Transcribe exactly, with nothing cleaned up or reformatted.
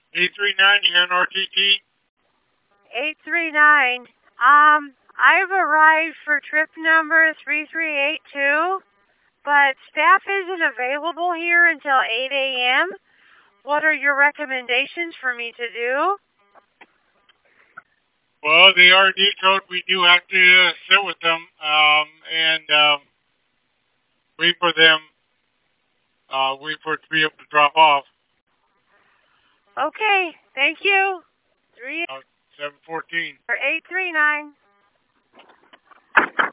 eight three nine, you're on R T T. eight three nine. Um, I've arrived for trip number three three eight two, but staff isn't available here until eight A M What are your recommendations for me to do? Well, the R D code, we do have to uh, sit with them um, and um, wait for them, uh, wait for it to be able to drop off. Okay, thank you. Three Uh, seven fourteen. or eight three nine.